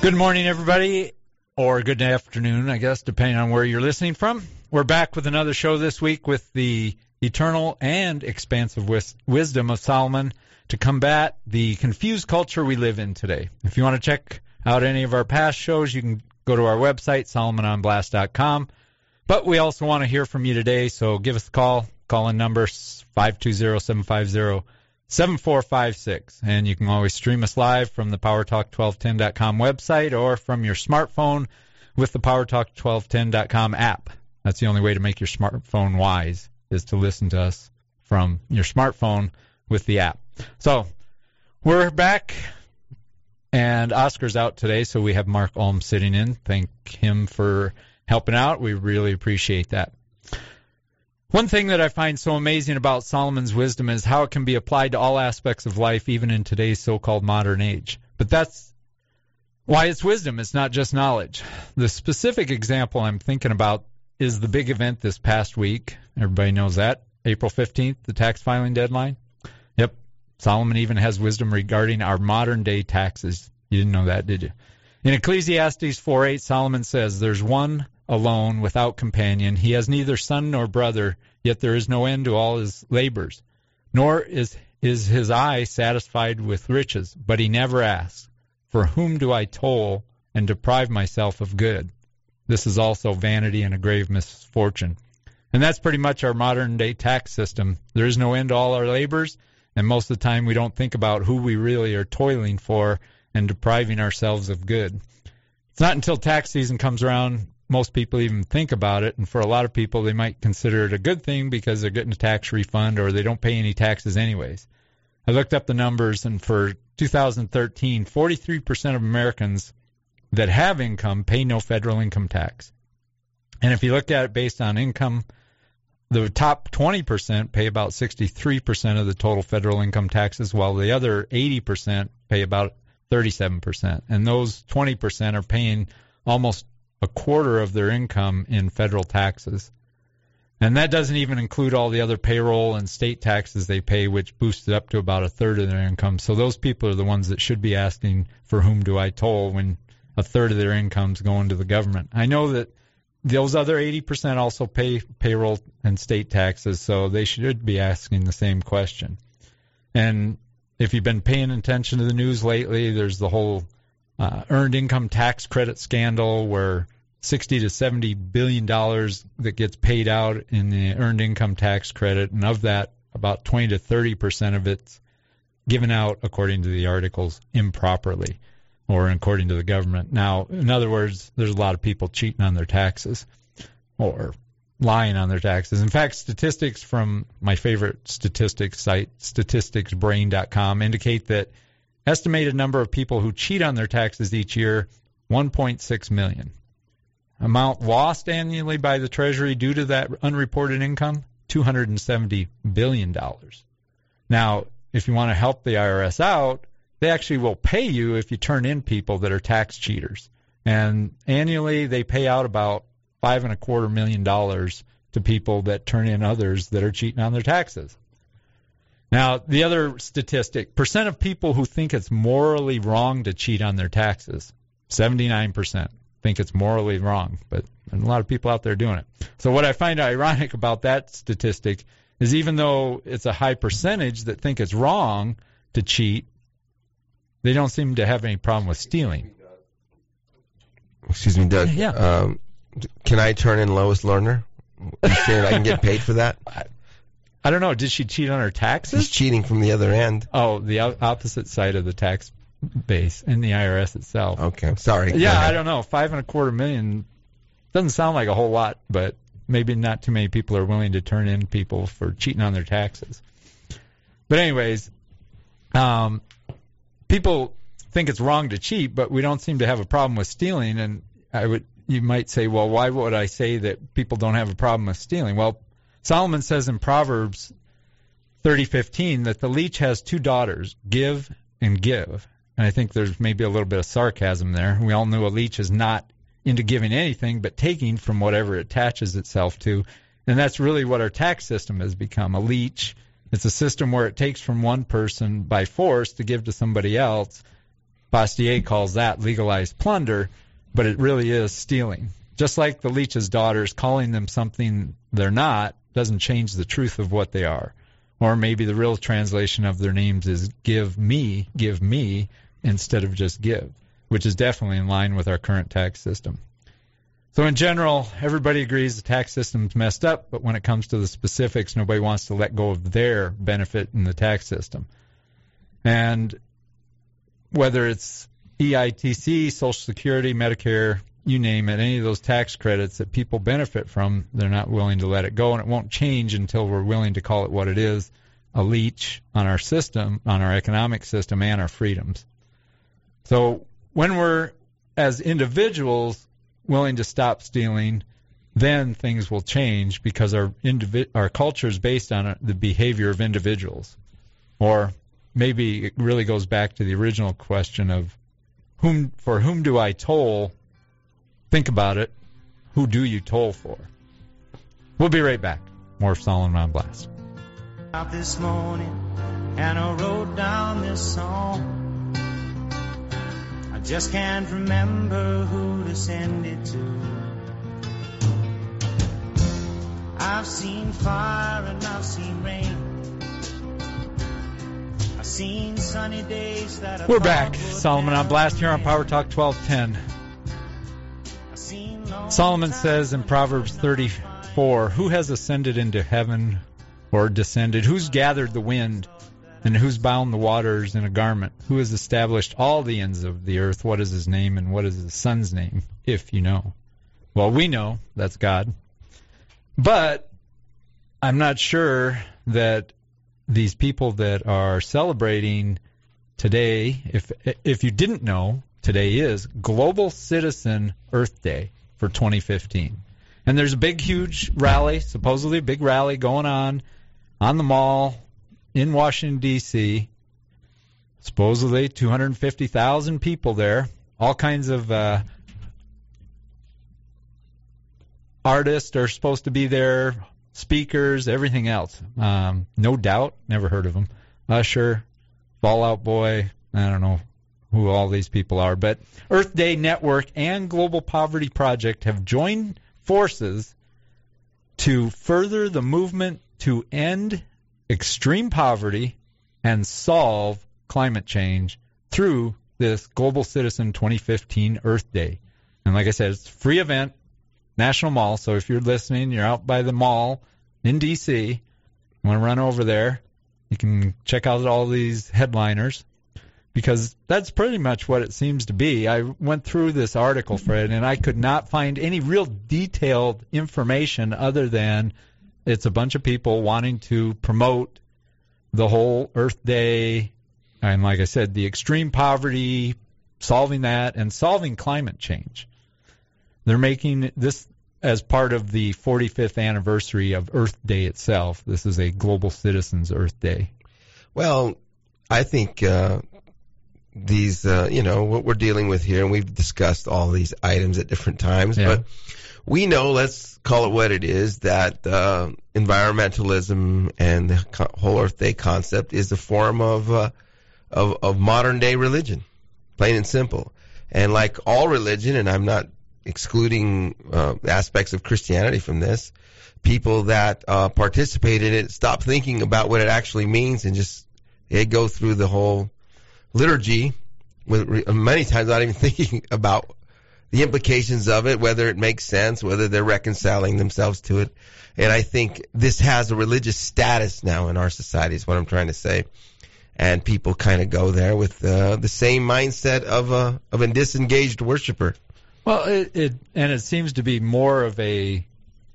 Good morning, everybody, or good afternoon, I guess, depending on where you're listening from. We're back with another show this week with the eternal and expansive wisdom of Solomon to combat the confused culture we live in today. If you want to check out any of our past shows, you can go to our website, solomononblast.com. But we also want to hear from you today, so give us a call. Call-in number 520-750-7456. And you can always stream us live from the PowerTalk1210.com website or from your smartphone with the PowerTalk1210.com app. That's the only way to make your smartphone wise, is to listen to us from your smartphone with the app. So we're back, and Oscar's out today, so we have Mark Ulm sitting in. Thank him for helping out. We really appreciate that. One thing that I find so amazing about Solomon's wisdom is how it can be applied to all aspects of life, even in today's so-called modern age. But that's why it's wisdom. It's not just knowledge. The specific example I'm thinking about is the big event this past week. Everybody knows that. April 15th, the tax filing deadline. Yep. Solomon even has wisdom regarding our modern-day taxes. You didn't know that, did you? In Ecclesiastes 4:8, Solomon says, "There's one alone, without companion. He has neither son nor brother, yet there is no end to all his labors. Nor is his eye satisfied with riches, but he never asks, for whom do I toil and deprive myself of good? This is also vanity and a grave misfortune." And that's pretty much our modern-day tax system. There is no end to all our labors, and most of the time we don't think about who we really are toiling for and depriving ourselves of good. It's not until tax season comes around most people even think about it, and for a lot of people they might consider it a good thing because they're getting a tax refund or they don't pay any taxes anyways. I looked up the numbers, and for 2013, 43% of Americans that have income pay no federal income tax. And if you look at it based on income, the top 20% pay about 63% of the total federal income taxes, while the other 80% pay about 37%. And those 20% are paying almost a quarter of their income in federal taxes. And that doesn't even include all the other payroll and state taxes they pay, which boosts it up to about a third of their income. So those people are the ones that should be asking, for whom do I toll, when a third of their income's going to the government. I know that those other 80% also pay payroll and state taxes, so they should be asking the same question. And if you've been paying attention to the news lately, there's the whole earned income tax credit scandal where $60 to $70 billion that gets paid out in the earned income tax credit, and of that, about 20 to 30% of it's given out, according to the articles, improperly, or according to the government. Now, in other words, there's a lot of people cheating on their taxes or lying on their taxes. In fact, statistics from my favorite statistics site, statisticsbrain.com, indicate that estimated number of people who cheat on their taxes each year, 1.6 million. Amount lost annually by the Treasury due to that unreported income, $270 billion. Now, if you want to help the IRS out, they actually will pay you if you turn in people that are tax cheaters. And annually, they pay out about $5.25 million to people that turn in others that are cheating on their taxes. Now, the other statistic, percent of people who think it's morally wrong to cheat on their taxes, 79% think it's morally wrong, but there's a lot of people out there doing it. So what I find ironic about that statistic is even though it's a high percentage that think it's wrong to cheat, they don't seem to have any problem with stealing. Excuse me, Doug. Yeah. Can I turn in Lois Lerner? You saying I can get paid for that? I don't know. Did she cheat on her taxes? She's cheating from the other end. Oh, the opposite side of the tax base in the IRS itself. Okay, sorry. Yeah, I don't know. $5.25 million doesn't sound like a whole lot, but maybe not too many people are willing to turn in people for cheating on their taxes. But anyways, people think it's wrong to cheat, but we don't seem to have a problem with stealing. And you might say, well, why would I say that people don't have a problem with stealing? Well, Solomon says in Proverbs 30:15 that the leech has two daughters, give and give. And I think there's maybe a little bit of sarcasm there. We all know a leech is not into giving anything but taking from whatever it attaches itself to. And that's really what our tax system has become, a leech. It's a system where it takes from one person by force to give to somebody else. Bastiat calls that legalized plunder, but it really is stealing. Just like the leech's daughters, calling them something they're not doesn't change the truth of what they are. Or maybe the real translation of their names is give me, instead of just give, which is definitely in line with our current tax system. So in general, everybody agrees the tax system's messed up, but when it comes to the specifics, nobody wants to let go of their benefit in the tax system. And whether it's EITC, Social Security, Medicare, you name it, any of those tax credits that people benefit from, they're not willing to let it go, and it won't change until we're willing to call it what it is, a leech on our system, on our economic system, and our freedoms. So when we're, as individuals, willing to stop stealing, then things will change because our culture is based on the behavior of individuals. Or maybe it really goes back to the original question of for whom do I toll? Think about it. Who do you toll for? We'll be right back. More of Solomon on Blast. Out this morning and I wrote down this song. I just can't remember who to send it to. I've seen fire and I've seen rain. I've seen sunny days that we're back. Solomon on Blast here on Power Talk 1210. Solomon says in Proverbs 34, who has ascended into heaven or descended? Who's gathered the wind? And who's bound the waters in a garment? Who has established all the ends of the earth? What is his name and what is his son's name, if you know? Well, we know that's God. But I'm not sure that these people that are celebrating today, if you didn't know, today is Global Citizen Earth Day for 2015. And there's a big, huge rally, supposedly a big rally going on the mall in Washington, D.C., supposedly 250,000 people there, all kinds of artists are supposed to be there, speakers, everything else. No Doubt, never heard of them. Usher, Fall Out Boy, I don't know who all these people are. But Earth Day Network and Global Poverty Project have joined forces to further the movement to end extreme poverty and solve climate change through this Global Citizen 2015 Earth Day. And like I said, it's a free event, National Mall. So if you're listening, you're out by the mall in D.C., you want to run over there, you can check out all these headliners because that's pretty much what it seems to be. I went through this article, Fred, and I could not find any real detailed information other than it's a bunch of people wanting to promote the whole Earth Day, and like I said, the extreme poverty, solving that, and solving climate change. They're making this as part of the 45th anniversary of Earth Day itself. This is a Global Citizens Earth Day. Well, I think these, what we're dealing with here, and we've discussed all these items at different times, but we know, let's call it what it is, that environmentalism and the whole Earth Day concept is a form of modern day religion, plain and simple. And like all religion, and I'm not excluding aspects of Christianity from this, people that participate in it stop thinking about what it actually means and just they go through the whole liturgy with many times not even thinking about the implications of it, whether it makes sense, whether they're reconciling themselves to it. And I think this has a religious status now in our society is what I'm trying to say. And people kind of go there with the same mindset of a disengaged worshiper. Well, it seems to be more of an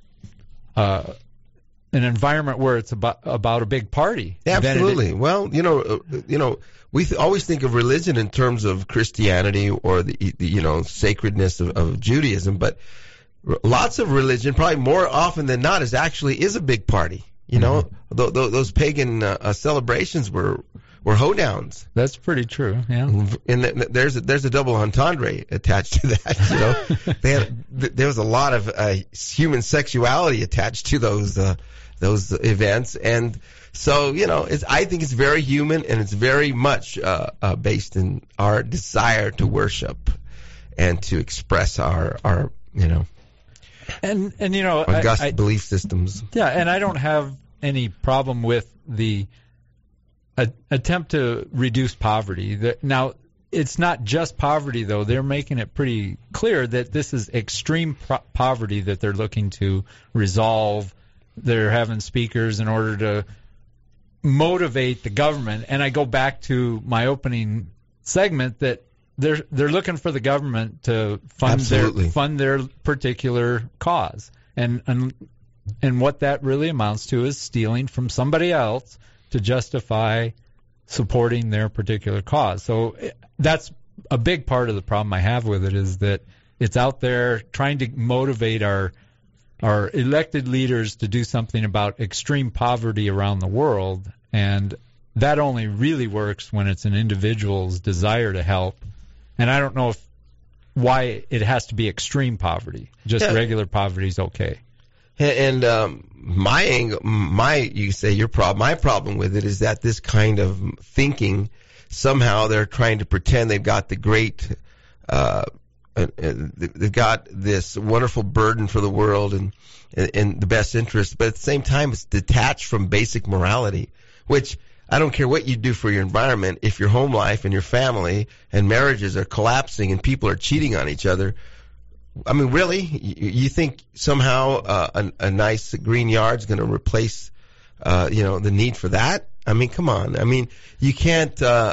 environment where it's about a big party. Absolutely. Well, we always think of religion in terms of Christianity or the sacredness of Judaism, but lots of religion, probably more often than not, is a big party. Those pagan celebrations were hoedowns. That's pretty true. Yeah. And there's a double entendre attached to that. There was a lot of human sexuality attached to those those events. And so, I think it's very human, and it's very much based in our desire to worship and to express our and august belief systems. Yeah, and I don't have any problem with the attempt to reduce poverty. Now, it's not just poverty, though. They're making it pretty clear that this is extreme poverty that they're looking to resolve. They're having speakers in order to motivate the government. And I go back to my opening segment that they're looking for the government to fund their particular cause. And what that really amounts to is stealing from somebody else to justify supporting their particular cause. So that's a big part of the problem I have with it, is that it's out there trying to motivate our elected leaders to do something about extreme poverty around the world, and that only really works when it's an individual's desire to help. And I don't know why it has to be extreme poverty. Just regular poverty is okay. And my problem with it is that this kind of thinking, somehow they're trying to pretend they've got the great, they've got this wonderful burden for the world and the best interest, but at the same time it's detached from basic morality, which I don't care what you do for your environment. If your home life and your family and marriages are collapsing and people are cheating on each other, I mean, really? You think somehow a nice green yard's going to replace, the need for that? I mean, come on. I mean, you can't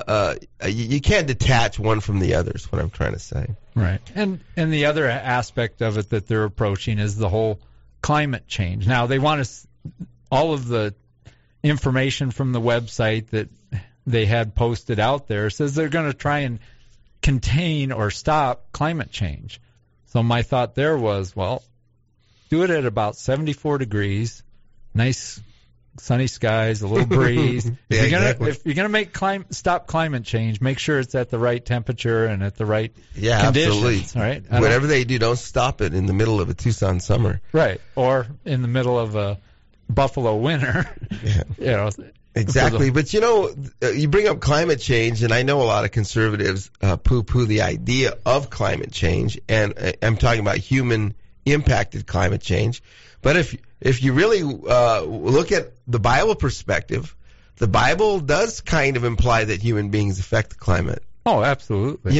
detach one from the other is what I'm trying to say. Right. And the other aspect of it that they're approaching is the whole climate change. Now, they want all of the information from the website that they had posted out there says they're going to try and contain or stop climate change. So my thought there was, well, do it at about 74 degrees, nice sunny skies, a little breeze. If you're gonna stop climate change, make sure it's at the right temperature and at the right conditions. Absolutely. Right? Whatever they do, don't stop it in the middle of a Tucson summer. Right, or in the middle of a Buffalo winter. Yeah. Exactly. But, you bring up climate change, and I know a lot of conservatives poo-poo the idea of climate change, and I'm talking about human-impacted climate change. But if you really look at the Bible perspective, the Bible does kind of imply that human beings affect the climate. Oh, absolutely.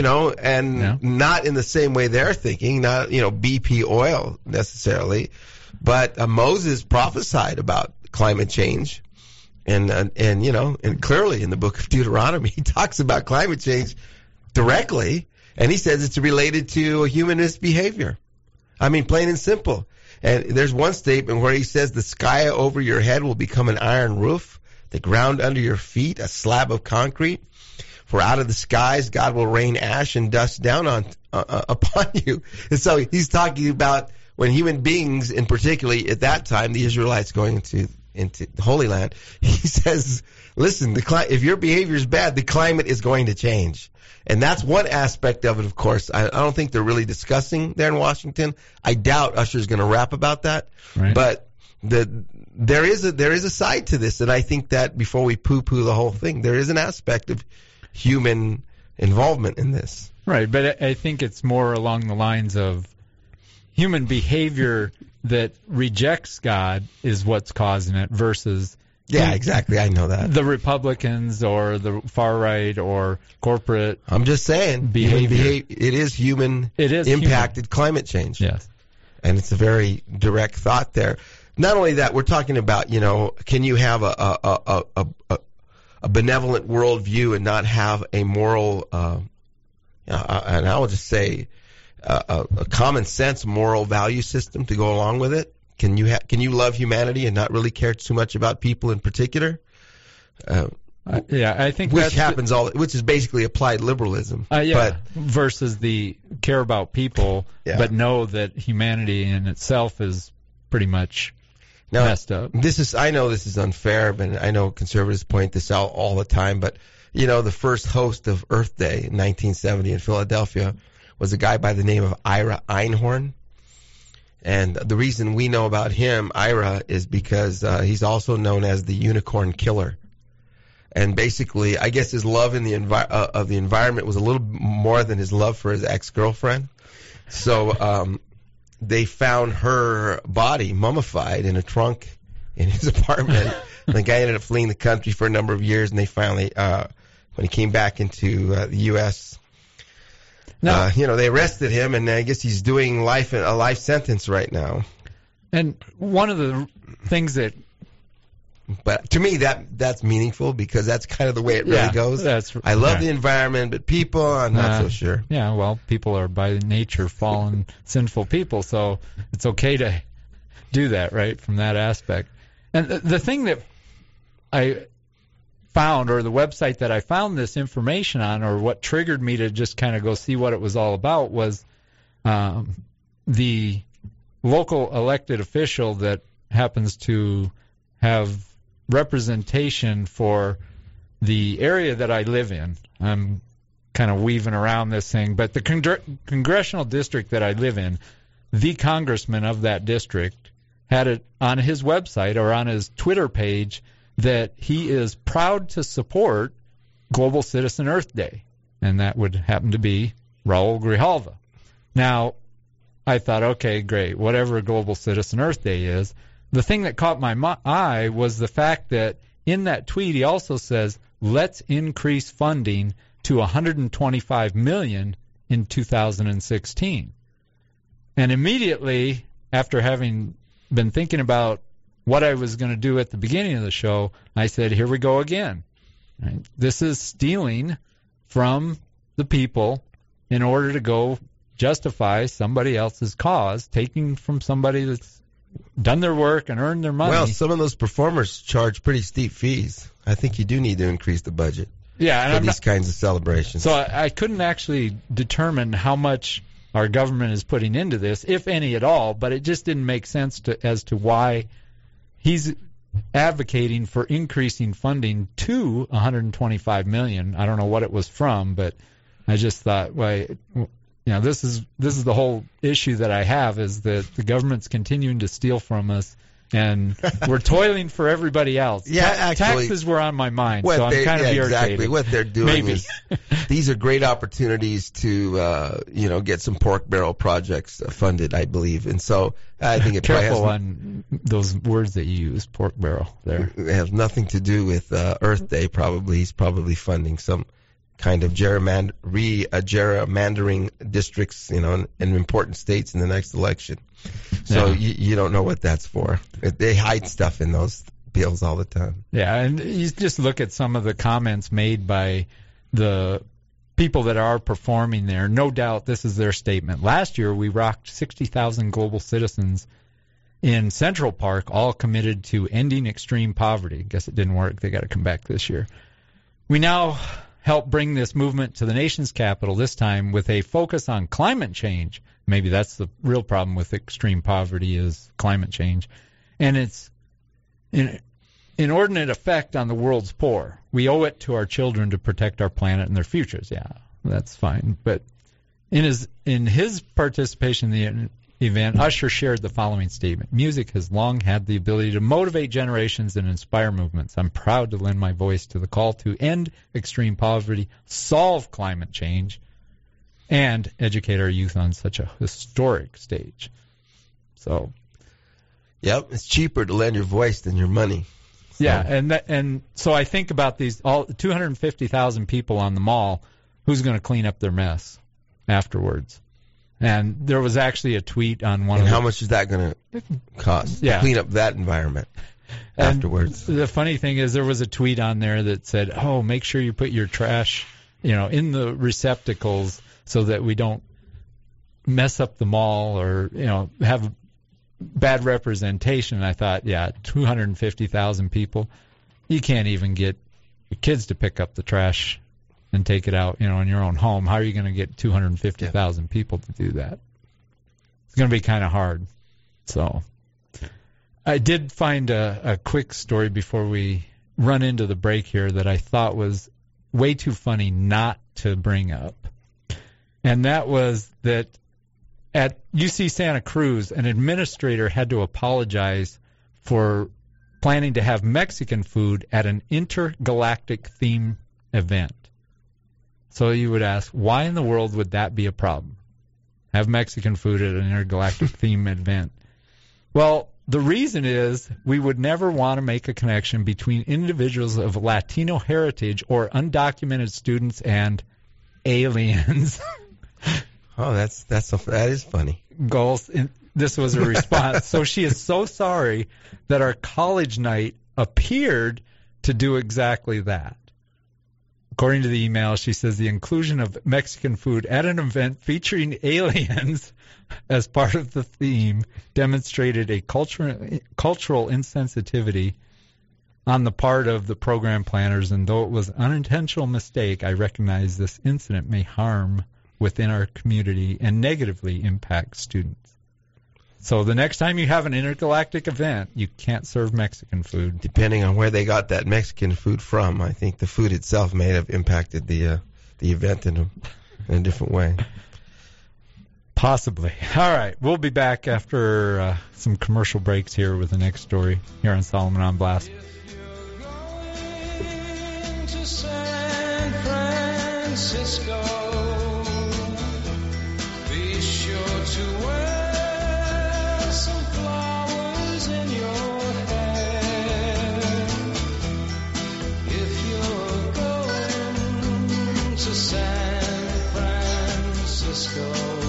Not in the same way they're thinking, not, BP oil necessarily. But Moses prophesied about climate change. And clearly in the book of Deuteronomy, he talks about climate change directly, and he says it's related to human misbehavior. I mean, plain and simple. And there's one statement where he says the sky over your head will become an iron roof, the ground under your feet a slab of concrete. For out of the skies God will rain ash and dust down upon you. And so he's talking about when human beings, and particularly at that time, the Israelites going into the Holy Land, he says, listen, if your behavior is bad, the climate is going to change. And that's one aspect of it, of course. I don't think they're really discussing there in Washington. I doubt Usher's going to rap about that. Right. But there is a side to this, and I think that before we poo-poo the whole thing, there is an aspect of human involvement in this. Right, but I think it's more along the lines of human behavior that rejects God is what's causing it versus exactly. I know that. The Republicans or the far right or corporate. I'm just saying behavior. It is human. It is impacted climate change. Yes, and it's a very direct thought there. Not only that, we're talking about can you have a benevolent worldview and not have a moral and I will just say a common sense moral value system to go along with it? Can you love humanity and not really care too much about people in particular? I think which is basically applied liberalism. Versus the care about people, but know that humanity in itself is pretty much messed up. I know this is unfair, but I know conservatives point this out all the time. But the first host of Earth Day in 1970 in Philadelphia was a guy by the name of Ira Einhorn. And the reason we know about him, Ira, is because he's also known as the Unicorn Killer. And basically, I guess his love in the of the environment was a little more than his love for his ex-girlfriend. So they found her body mummified in a trunk in his apartment. And the guy ended up fleeing the country for a number of years, and they finally, when he came back into the U.S., they arrested him, and I guess he's doing a life sentence right now. And one of the things that, but to me that's meaningful because that's kind of the way it really goes. I love the environment, but people, I'm not so sure. Yeah, well, people are by nature fallen, sinful people, so it's okay to do that, right? From that aspect. And the thing that I found, or the website that I found this information on, or what triggered me to just kind of go see what it was all about, was the local elected official that happens to have representation for the area that I live in. I'm kind of weaving around this thing, but the congressional district that I live in, the congressman of that district had it on his website or on his Twitter page that he is proud to support Global Citizen Earth Day, and that would happen to be Raul Grijalva. Now, I thought, okay, great, whatever Global Citizen Earth Day is. The thing that caught my eye was the fact that in that tweet he also says, let's increase funding to $125 million in 2016. And immediately, after having been thinking about what I was going to do at the beginning of the show, I said, here we go again. Right? This is stealing from the people in order to go justify somebody else's cause, taking from somebody that's done their work and earned their money. Well, some of those performers charge pretty steep fees. I think you do need to increase the budget for these kinds of celebrations. So I couldn't actually determine how much our government is putting into this, if any at all, but it just didn't make sense as to why he's advocating for increasing funding to $125 million. I don't know what it was from, but I just thought, this is the whole issue that I have, is that the government's continuing to steal from us, and we're toiling for everybody else. Yeah, actually, taxes were on my mind, so I'm kind of irritated. Exactly. What they're doing is these are great opportunities to get some pork barrel projects funded, I believe, and so I think it careful on those words that you use, pork barrel. There, it has nothing to do with Earth Day. Probably he's probably funding some kind of gerrymandering districts, in important states in the next election. So you don't know what that's for. They hide stuff in those bills all the time. Yeah, and you just look at some of the comments made by the people that are performing there. No doubt this is their statement. Last year we rocked 60,000 global citizens in Central Park, all committed to ending extreme poverty. Guess it didn't work. They got to come back this year. We now help bring this movement to the nation's capital, this time with a focus on climate change. Maybe that's the real problem with extreme poverty, is climate change. And its inordinate effect on the world's poor. We owe it to our children to protect our planet and their futures. Yeah, that's fine. But in his participation in the event, Usher shared the following statement. Music has long had the ability to motivate generations and inspire movements. I'm proud to lend my voice to the call to end extreme poverty, solve climate change, and educate our youth on such a historic stage. So, yep, it's cheaper to lend your voice than your money. So. Yeah, and so I think about these 250,000 people on the mall. Who's going to clean up their mess afterwards? And there was actually a tweet on one. And how much is that going to cost to clean up that environment afterwards? The funny thing is, there was a tweet on there that said, "Oh, make sure you put your trash, in the receptacles so that we don't mess up the mall or have bad representation." And I thought, 250,000 people, you can't even get your kids to pick up the trash and take it out, in your own home. How are you going to get 250,000 people to do that? It's going to be kind of hard. So I did find a quick story before we run into the break here that I thought was way too funny not to bring up. And that was that at UC Santa Cruz, an administrator had to apologize for planning to have Mexican food at an intergalactic theme event. So you would ask, why in the world would that be a problem? Have Mexican food at an intergalactic theme event? Well, the reason is we would never want to make a connection between individuals of Latino heritage or undocumented students and aliens. Oh, that is funny. Goals. This was a response. So she is so sorry that our college night appeared to do exactly that. According to the email, she says the inclusion of Mexican food at an event featuring aliens as part of the theme demonstrated a cultural insensitivity on the part of the program planners, and though it was an unintentional mistake, I recognize this incident may harm within our community and negatively impact students. So the next time you have an intergalactic event, you can't serve Mexican food. Depending on where they got that Mexican food from, I think the food itself may have impacted the event in a different way. Possibly. All right, we'll be back after some commercial breaks here with the next story here on Solomon on Blast. If you're going to San Francisco, be sure to wear some flowers in your hair. If you're going to San Francisco,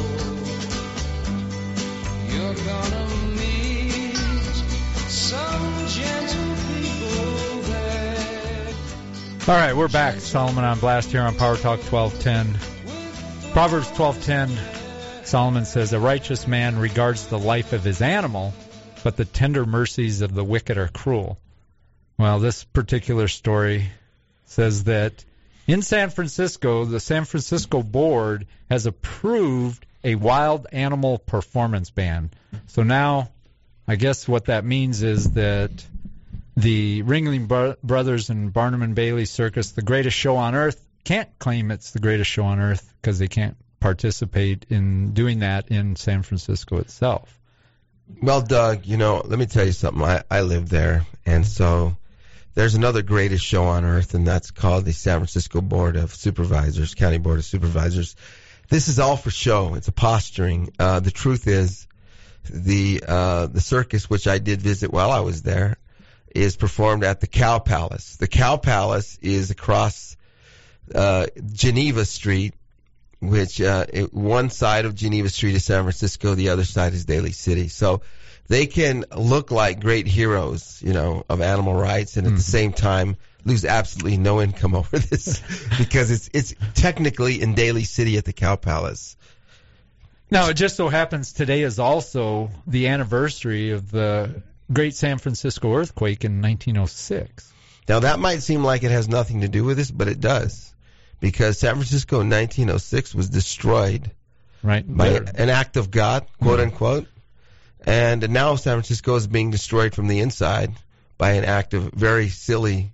you're gonna meet some gentle people there. All right, we're back. Solomon on Blast here on Power Talk 1210. Proverbs 12:10, Solomon says, a righteous man regards the life of his animal, but the tender mercies of the wicked are cruel. Well, this particular story says that in San Francisco, the San Francisco board has approved a wild animal performance ban. So now, I guess what that means is that the Ringling Brothers and Barnum and Bailey Circus, the greatest show on earth, can't claim it's the greatest show on earth because they can't participate in doing that in San Francisco itself. Well, Doug, let me tell you something. I live there, and so there's another greatest show on earth, and that's called the San Francisco Board of Supervisors, County Board of Supervisors. This is all for show. It's a posturing. The truth is, the circus, which I did visit while I was there, is performed at the Cow Palace. The Cow Palace is across Geneva Street, which one side of Geneva Street is San Francisco, the other side is Daly City. So they can look like great heroes, of animal rights, and at the same time lose absolutely no income over this because it's technically in Daly City at the Cow Palace. Now, it just so happens today is also the anniversary of the Great San Francisco earthquake in 1906. Now, that might seem like it has nothing to do with this, but it does, because San Francisco in 1906 was destroyed by an act of God, quote unquote, and now San Francisco is being destroyed from the inside by an act of very silly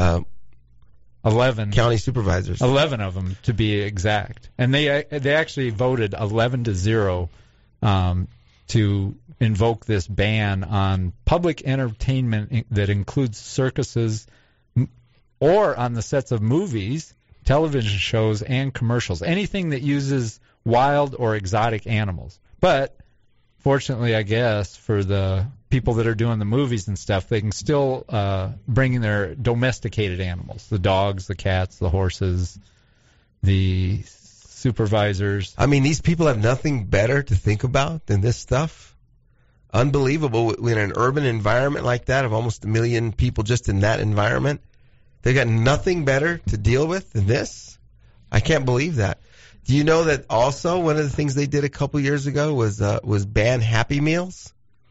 11 county supervisors. 11 of them, to be exact. And they actually voted 11-0 to invoke this ban on public entertainment that includes circuses or on the sets of movies, television shows, and commercials. Anything that uses wild or exotic animals. But fortunately, I guess, for the people that are doing the movies and stuff, they can still bring in their domesticated animals, the dogs, the cats, the horses, the supervisors. I mean, these people have nothing better to think about than this stuff. Unbelievable. In an urban environment like that of almost 1 million people just in that environment, they got nothing better to deal with than this? I can't believe that. Do you know that also one of the things they did a couple years ago was ban Happy Meals?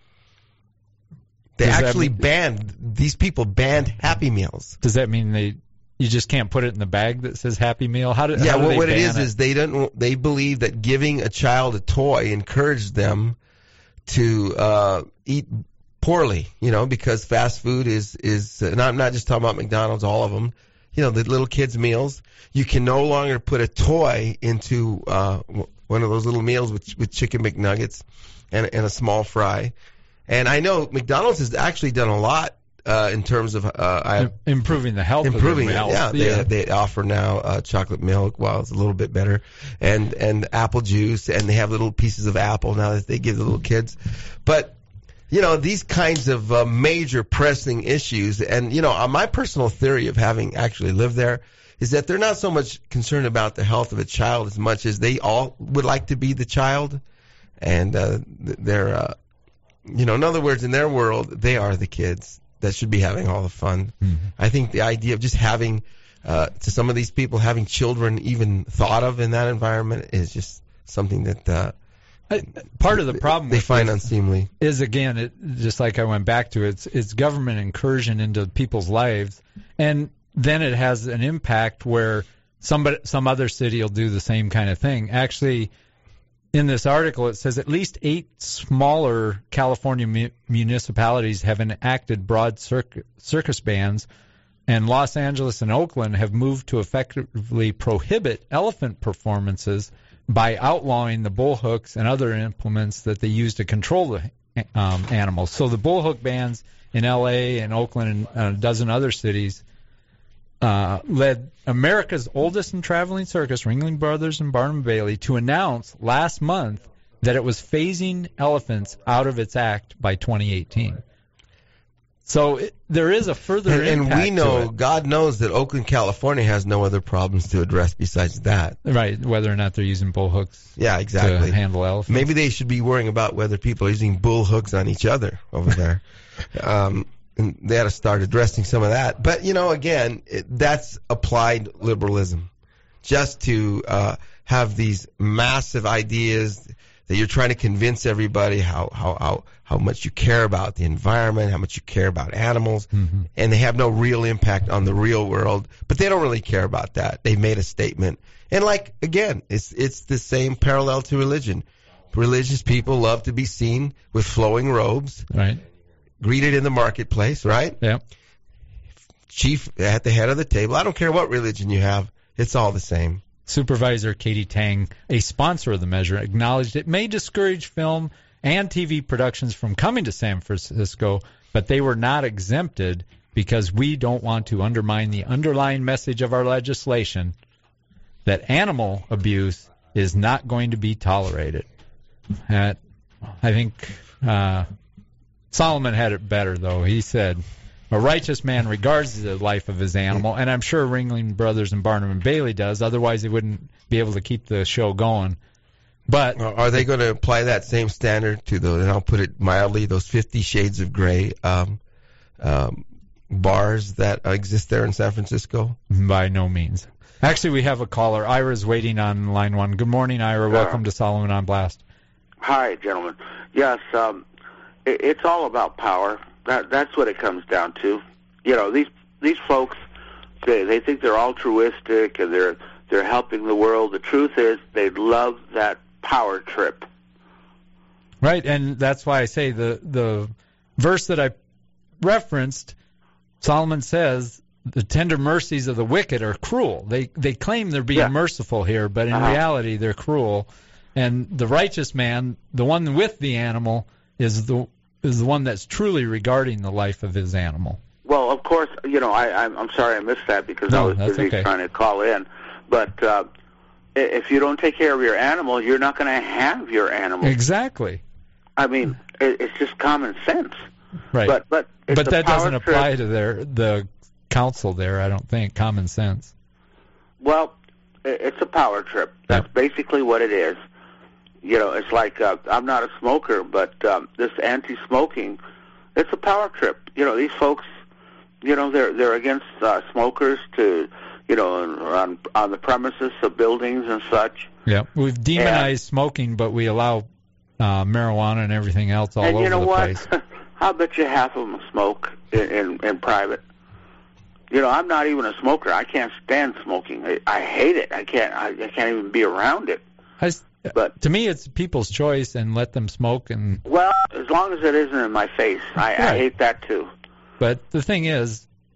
They actually these people banned Happy Meals. Does that mean you just can't put it in the bag that says Happy Meal? What it is they believe that giving a child a toy encouraged them to eat poorly, because fast food is and I'm not just talking about McDonald's, all of them, the little kids' meals. You can no longer put a toy into one of those little meals with chicken McNuggets and a small fry. And I know McDonald's has actually done a lot in terms of improving the health. Improving of it, yeah. They offer now chocolate milk, while it's a little bit better, and apple juice, and they have little pieces of apple now that they give the little kids. But these kinds of major pressing issues, and my personal theory of having actually lived there is that they're not so much concerned about the health of a child as much as they all would like to be the child, and they're in other words, in their world, they are the kids that should be having all the fun. Mm-hmm. I think the idea of just having, to some of these people, having children even thought of in that environment is just something that part of the problem they find unseemly. Is, again, just like I went back to, it's government incursion into people's lives, and then it has an impact where some other city will do the same kind of thing. Actually, in this article, it says at least 8 smaller California municipalities have enacted broad circus bans, and Los Angeles and Oakland have moved to effectively prohibit elephant performances by outlawing the bullhooks and other implements that they use to control the animals. So the bullhook bans in L.A. and Oakland and a dozen other cities led America's oldest and traveling circus, Ringling Brothers and Barnum & Bailey, to announce last month that it was phasing elephants out of its act by 2018. So there is a further impact. And we know, God knows, that Oakland, California has no other problems to address besides that. Right, whether or not they're using bullhooks to handle elephants. Maybe they should be worrying about whether people are using bullhooks on each other over there. And they had to start addressing some of that. But, again, that's applied liberalism. Just to have these massive ideas that you're trying to convince everybody how much you care about the environment, how much you care about animals, and they have no real impact on the real world. But they don't really care about that. They made a statement. And, again, it's the same parallel to religion. Religious people love to be seen with flowing robes. Right. Greeted in the marketplace, right? Yeah. Chief at the head of the table. I don't care what religion you have. It's all the same. Supervisor Katie Tang, a sponsor of the measure, acknowledged it may discourage film and TV productions from coming to San Francisco, but they were not exempted because we don't want to undermine the underlying message of our legislation that animal abuse is not going to be tolerated. I think Solomon had it better, though. He said, a righteous man regards the life of his animal, and I'm sure Ringling Brothers and Barnum & Bailey does. Otherwise, they wouldn't be able to keep the show going. But are they going to apply that same standard to and I'll put it mildly, those 50 Shades of Grey bars that exist there in San Francisco? By no means. Actually, we have a caller. Ira's waiting on line 1. Good morning, Ira. Welcome to Solomon on Blast. Hi, gentlemen. Yes, it's all about power. That's what it comes down to. These folks, they think they're altruistic and they're helping the world. The truth is, they love that power trip. Right, and that's why I say the verse that I referenced, Solomon says, the tender mercies of the wicked are cruel. They claim they're being merciful here, but in reality they're cruel. And the righteous man, the one with the animal, is the one that's truly regarding the life of his animal. Well, of course, I'm sorry I missed that because I was busy trying to call in. But if you don't take care of your animal, you're not going to have your animal. Exactly. I mean, it's just common sense. Right. But that doesn't apply to the council there, I don't think. Common sense. Well, it's a power trip. That's basically what it is. It's like I'm not a smoker, but this anti-smoking, it's a power trip. These folks, they're against smokers to, on the premises of buildings and such. Yeah, we've demonized smoking, but we allow marijuana and everything else all over the place. And you know what? I'll bet you half of them smoke in private. I'm not even a smoker. I can't stand smoking. I hate it. I can't even be around it. But to me, it's people's choice, and let them smoke. And well, as long as it isn't in my face, I hate that too. But the thing is,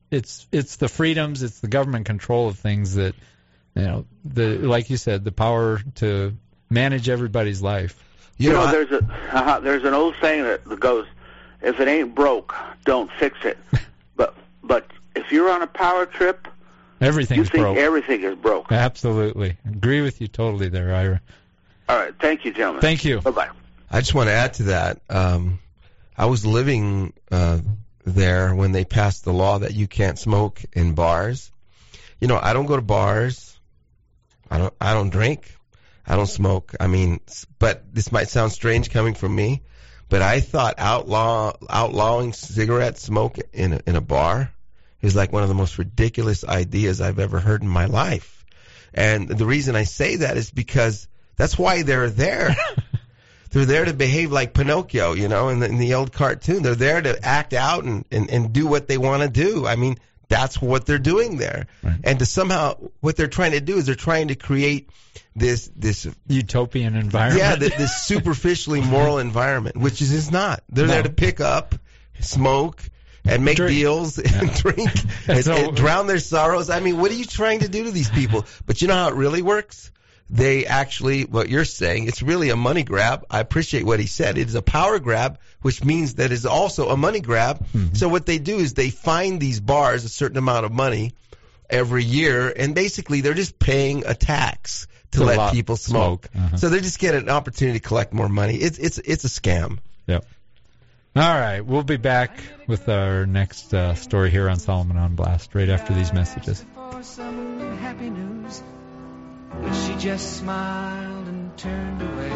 it's the freedoms, it's the government control of things that, like you said, the power to manage everybody's life. There's an old saying that goes, if it ain't broke, don't fix it. but if you're on a power trip, everything's broke. Everything is broke. Absolutely. Agree with you totally there, Ira. All right. Thank you, gentlemen. Thank you. Bye-bye. I just want to add to that. I was living there when they passed the law that you can't smoke in bars. I don't go to bars. I don't drink. I don't smoke. I mean, but this might sound strange coming from me, but I thought outlawing cigarette smoke in a bar is like one of the most ridiculous ideas I've ever heard in my life. And the reason I say that is because that's why they're there. They're there to behave like Pinocchio, in the old cartoon. They're there to act out and do what they want to do. I mean, that's what they're doing there. Right. And what they're trying to do is they're trying to create this utopian environment. Yeah, this superficially moral environment, which is not. They're there to pick up, smoke, and make deals and drink and drown their sorrows. I mean, what are you trying to do to these people? But you know how it really works? They actually, what you're saying, it's really a money grab. I appreciate what he said. It is a power grab, which means that it's also a money grab. Mm-hmm. So what they do is they fine these bars a certain amount of money every year, and basically they're just paying a tax to let people smoke. Uh-huh. So they just get an opportunity to collect more money. It's a scam. Yep. All right, we'll be back with our next story here on Solomon on Blast right after these messages. For some happy news, but she just smiled and turned away.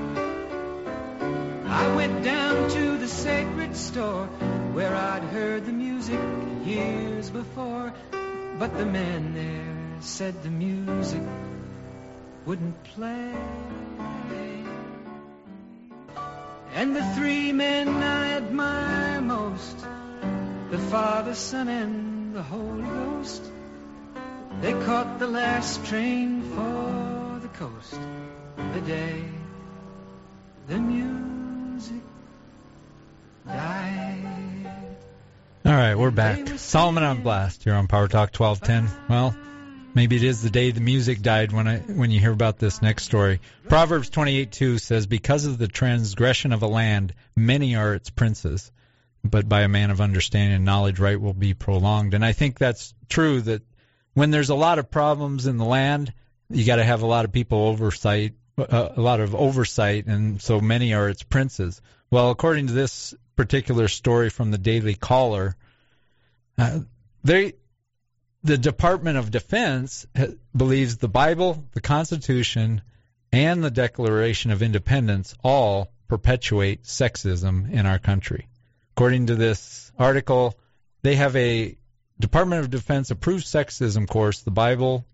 I went down to the sacred store where I'd heard the music years before, but the man there said the music wouldn't play. And the three men I admire most, the Father, Son, and the Holy Ghost, they caught the last train for the coast the day the music died. All right, we're back. Solomon on Blast here on Power Talk 1210. Well, maybe it is the day the music died when you hear about this next story. Proverbs 28:2 says, because of the transgression of a land, many are its princes, but by a man of understanding and knowledge right will be prolonged. And I think that's true, that when there's a lot of problems in the land, you got to have a lot of people oversight, and so many are its princes. Well, according to this particular story from the Daily Caller, the Department of Defense believes the Bible, the Constitution, and the Declaration of Independence all perpetuate sexism in our country. According to this article, they have a Department of Defense approved sexism course, the Bible,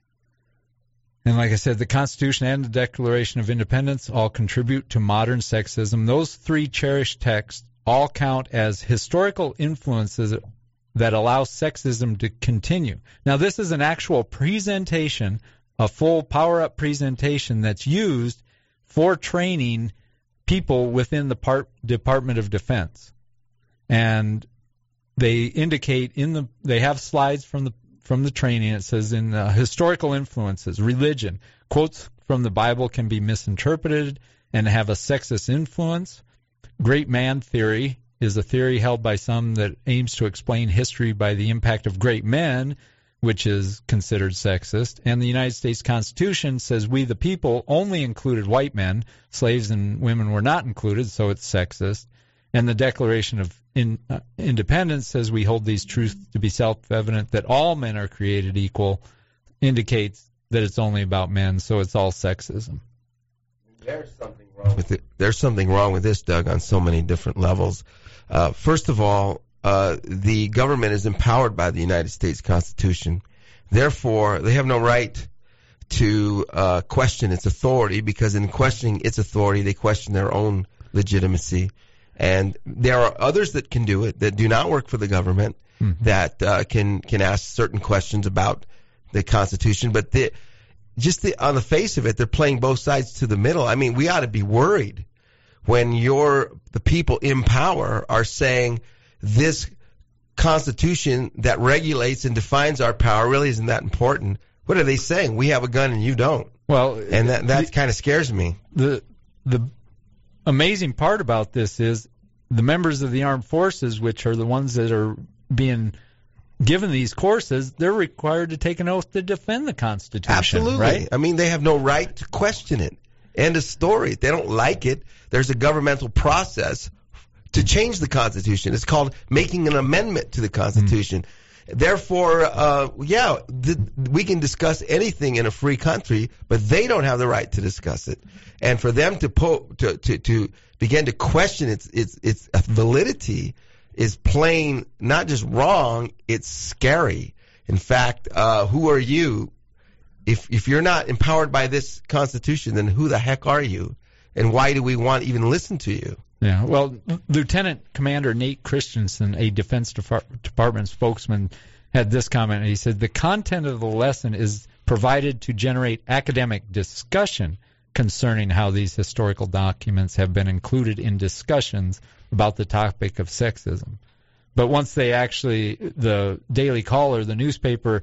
and like I said, the Constitution and the Declaration of Independence all contribute to modern sexism. Those three cherished texts all count as historical influences that allow sexism to continue. Now, this is an actual presentation, a full power-up presentation that's used for training people within the Department of Defense. And they indicate they have slides from the training. It says in historical influences, religion, quotes from the Bible can be misinterpreted and have a sexist influence. Great man theory is a theory held by some that aims to explain history by the impact of great men, which is considered sexist. And the United States Constitution says we the people only included white men, slaves and women were not included, so it's sexist. And the Declaration of Independence says we hold these truths to be self-evident that all men are created equal, indicates that it's only about men, so it's all sexism. There's something wrong with it. There's something wrong with this, Doug, on so many different levels. First of all, the government is empowered by the United States Constitution. Therefore, they have no right to question its authority, because in questioning its authority, they question their own legitimacy. And there are others that can do it, that do not work for the government, that can ask certain questions about the Constitution. But on the face of it, they're playing both sides to the middle. I mean, we ought to be worried when the people in power are saying this Constitution that regulates and defines our power really isn't that important. What are they saying? We have a gun and you don't. Well, and that kind of scares me. The amazing part about this is the members of the armed forces, which are the ones that are being given these courses, they're required to take an oath to defend the Constitution. Absolutely. Right? I mean, they have no right to question it. End of story. If they don't like it, there's a governmental process to change the Constitution. It's called making an amendment to the Constitution. Therefore, we can discuss anything in a free country, but they don't have the right to discuss it. And for them to begin to question its validity is plain not just wrong, it's scary. In fact, who are you? If you're not empowered by this Constitution, then who the heck are you? And why do we want to even listen to you? Yeah, well, Lieutenant Commander Nate Christensen, a Defense Department spokesman, had this comment. He said, the content of the lesson is provided to generate academic discussion concerning how these historical documents have been included in discussions about the topic of sexism. But once they actually, the Daily Caller, the newspaper,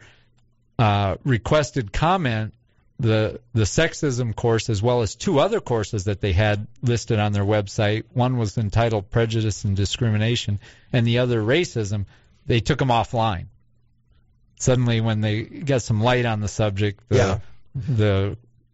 requested comment, the sexism course, as well as two other courses that they had listed on their website. One was entitled Prejudice and Discrimination, and the other Racism. They took them offline. Suddenly, when they got some light on the subject, the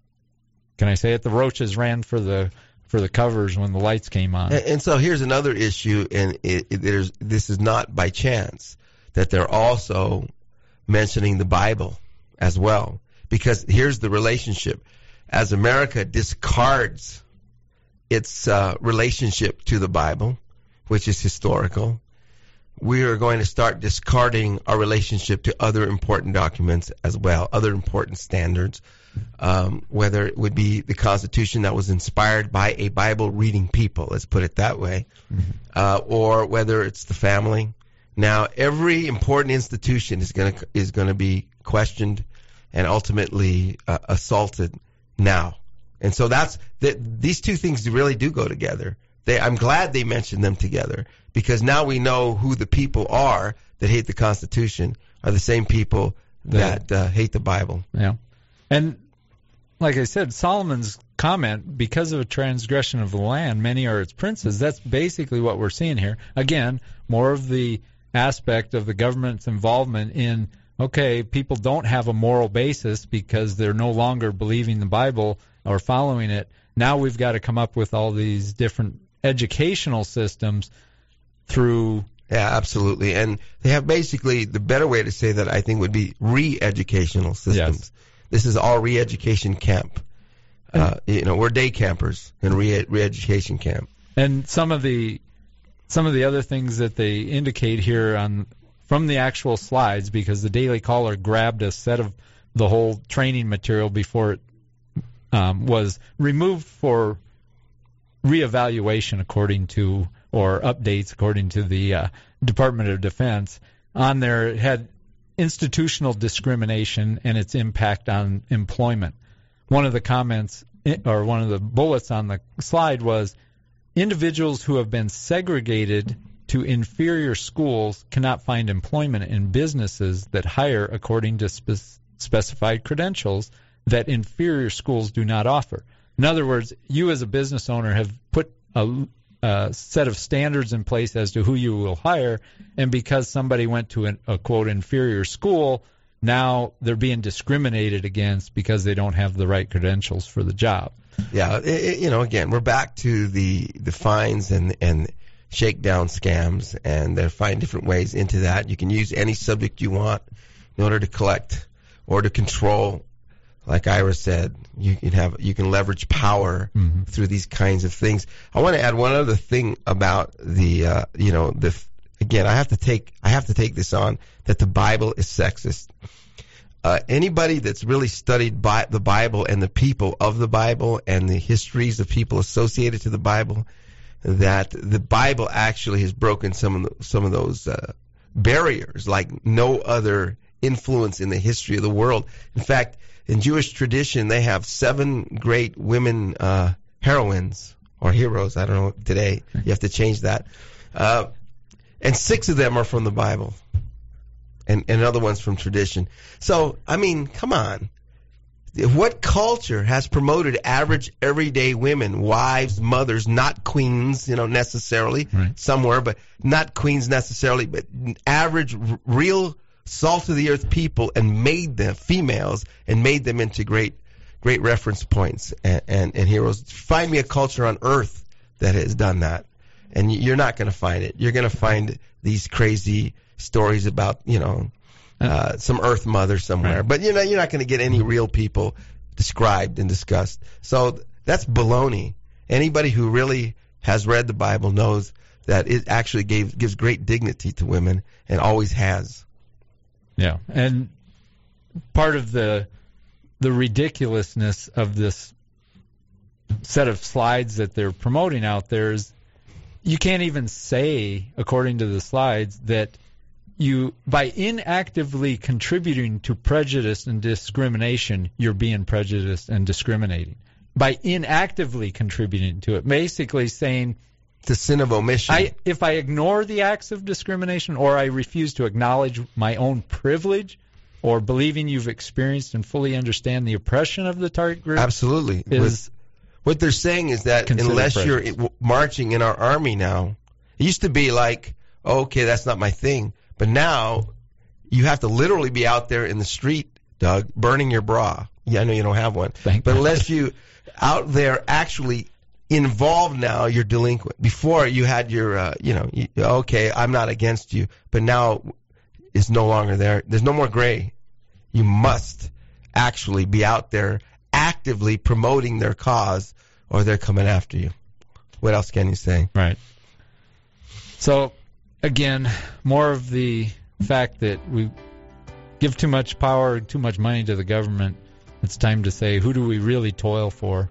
can I say it? The roaches ran for the covers when the lights came on. And so here's another issue, and this is not by chance that they're also mentioning the Bible as well. Because here's the relationship. As America discards its relationship to the Bible, which is historical, we are going to start discarding our relationship to other important documents as well, other important standards, whether it would be the Constitution that was inspired by a Bible-reading people, let's put it that way, or whether it's the family. Now, every important institution is going to be questioned and ultimately assaulted now. And so these two things really do go together. I'm glad they mentioned them together, because now we know who the people are that hate the Constitution are the same people that hate the Bible. Yeah. And like I said, Solomon's comment, because of a transgression of the land, many are its princes. That's basically what we're seeing here. Again, more of the aspect of the government's involvement in, okay, people don't have a moral basis because they're no longer believing the Bible or following it. Now we've got to come up with all these different educational systems through... Yeah, absolutely. And they have basically, the better way to say that, I think, would be re-educational systems. Yes. This is all re-education camp. We're day campers in re-education camp. And some of the other things that they indicate here from the actual slides, because the Daily Caller grabbed a set of the whole training material before it was removed for reevaluation or updates according to the Department of Defense. On there, it had institutional discrimination and its impact on employment. One of the comments, or one of the bullets on the slide was, individuals who have been segregated to inferior schools cannot find employment in businesses that hire according to specified credentials that inferior schools do not offer. In other words, you as a business owner have put a set of standards in place as to who you will hire, and because somebody went to a quote inferior school, now they're being discriminated against because they don't have the right credentials for the job. Yeah, again, we're back to the fines and shakedown scams, and they find different ways into that. You can use any subject you want in order to collect or to control. Like Ira said, you can leverage power through these kinds of things. I want to add one other thing about again, I have to take this on, that the Bible is sexist. Anybody that's really studied the Bible and the people of the Bible and the histories of people associated to the Bible, that the Bible actually has broken some of those barriers like no other influence in the history of the world. In fact, in Jewish tradition, they have 7 great women heroines or heroes. I don't know today. You have to change that. And 6 of them are from the Bible. And other ones from tradition. So, I mean, come on. What culture has promoted average, everyday women, wives, mothers, not queens, necessarily, right, somewhere, but not queens necessarily, but average, real salt-of-the-earth people, and made them females, and made them into great reference points and heroes. Find me a culture on earth that has done that. And you're not going to find it. You're going to find these crazy stories about, some earth mother somewhere. Right. But, you're not going to get any real people described and discussed. So that's baloney. Anybody who really has read the Bible knows that it actually gives great dignity to women and always has. Yeah. And part of the ridiculousness of this set of slides that they're promoting out there is you can't even say, according to the slides, that you, by inactively contributing to prejudice and discrimination, you're being prejudiced and discriminating. By inactively contributing to it, basically saying, the sin of omission. If I ignore the acts of discrimination, or I refuse to acknowledge my own privilege, or believing you've experienced and fully understand the oppression of the target group. Absolutely. What they're saying is that unless you're marching in our army now, it used to be like, okay, that's not my thing. But now you have to literally be out there in the street, Doug, burning your bra. Yeah, I know you don't have one. But unless you out there actually involved now, you're delinquent. Before you had your, okay, I'm not against you. But now it's no longer there. There's no more gray. You must actually be out there actively promoting their cause, or they're coming after you. What else can you say? Right. So, again, more of the fact that we give too much power, too much money to the government. It's time to say, who do we really toil for?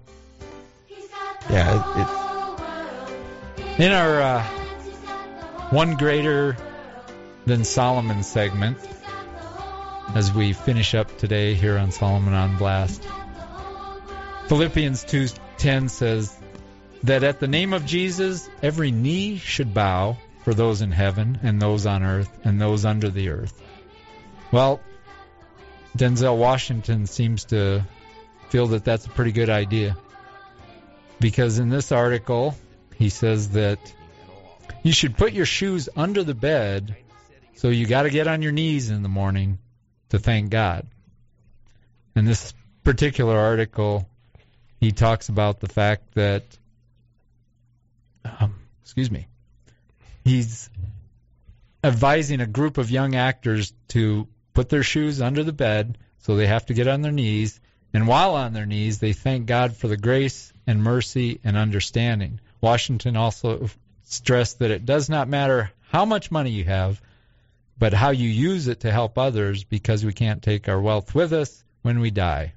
Yeah. In our One Greater Than Solomon segment, as we finish up today here on Solomon on Blast, Philippians 2:10 says that at the name of Jesus, every knee should bow, for those in heaven and those on earth and those under the earth. Well, Denzel Washington seems to feel that that's a pretty good idea, because in this article he says that you should put your shoes under the bed, so you got to get on your knees in the morning to thank God. In this particular article, he talks about the fact that, he's advising a group of young actors to put their shoes under the bed, so they have to get on their knees, and while on their knees, they thank God for the grace and mercy and understanding. Washington also stressed that it does not matter how much money you have, but how you use it to help others, because we can't take our wealth with us when we die.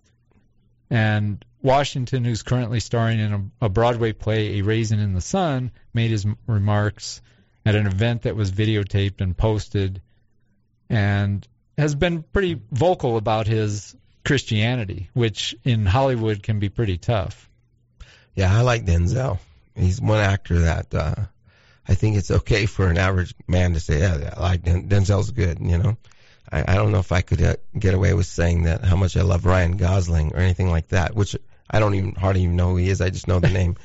And Washington, who's currently starring in a Broadway play, A Raisin in the Sun, made his remarks at an event that was videotaped and posted, and has been pretty vocal about his Christianity, which in Hollywood can be pretty tough. Yeah, I like Denzel. He's one actor that I think it's okay for an average man to say, yeah, I like Denzel's good, I don't know if I could get away with saying that, how much I love Ryan Gosling or anything like that, which I don't hardly even know who he is. I just know the name.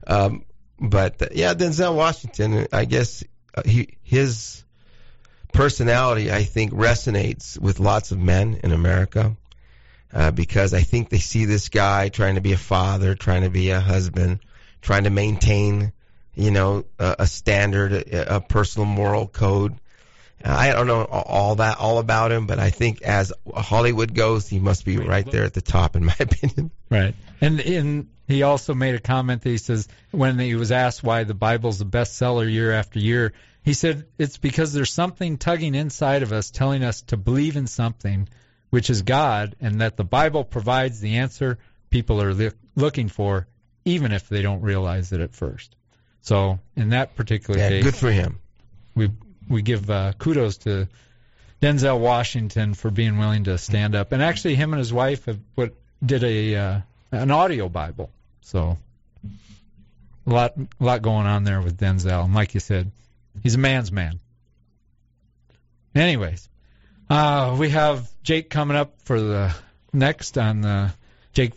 But Denzel Washington, I guess his personality, I think, resonates with lots of men in America, because I think they see this guy trying to be a father, trying to be a husband, trying to maintain, a standard, a personal moral code. I don't know all about him, but I think as Hollywood goes, he must be right there at the top, in my opinion. Right. And he also made a comment that he says, when he was asked why the Bible's a bestseller year after year, he said it's because there's something tugging inside of us telling us to believe in something, which is God, and that the Bible provides the answer people are looking for, even if they don't realize it at first. So in that particular case, good for him. We give kudos to Denzel Washington for being willing to stand up. And actually, him and his wife did an audio Bible. So a lot going on there with Denzel. And like you said, He's a man's man. Anyways, we have Jake coming up for the next on the Jake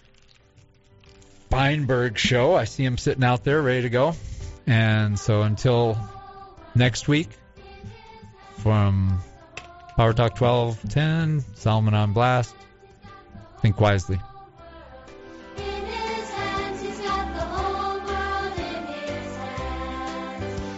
Feinberg show. I see him sitting out there ready to go. And so until next week, from Power Talk 1210, Solomon on Blast, think wisely.